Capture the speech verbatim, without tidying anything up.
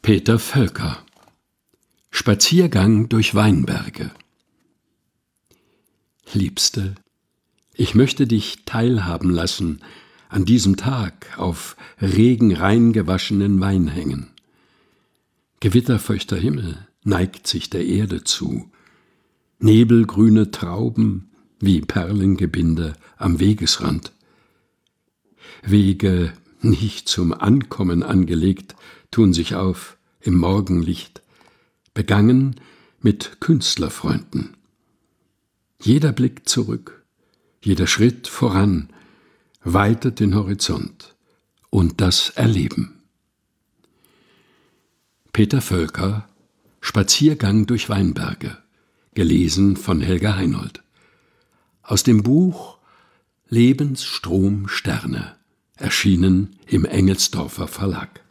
Peter Völker. Spaziergang durch Weinberge. Liebste, ich möchte dich teilhaben lassen an diesem Tag auf regenrein gewaschenen Weinhängen. Gewitterfeuchter Himmel neigt sich der Erde zu, nebelgrüne Trauben wie Perlengebinde am Wegesrand. Wege, nicht zum Ankommen angelegt, tun sich auf im Morgenlicht, begangen mit Künstlerfreunden. Jeder Blick zurück, jeder Schritt voran, weitet den Horizont und das Erleben. Peter Völker, Spaziergang durch Weinberge, gelesen von Helga Heinold. Aus dem Buch Lebensstrom Sterne, erschienen im Engelsdorfer Verlag.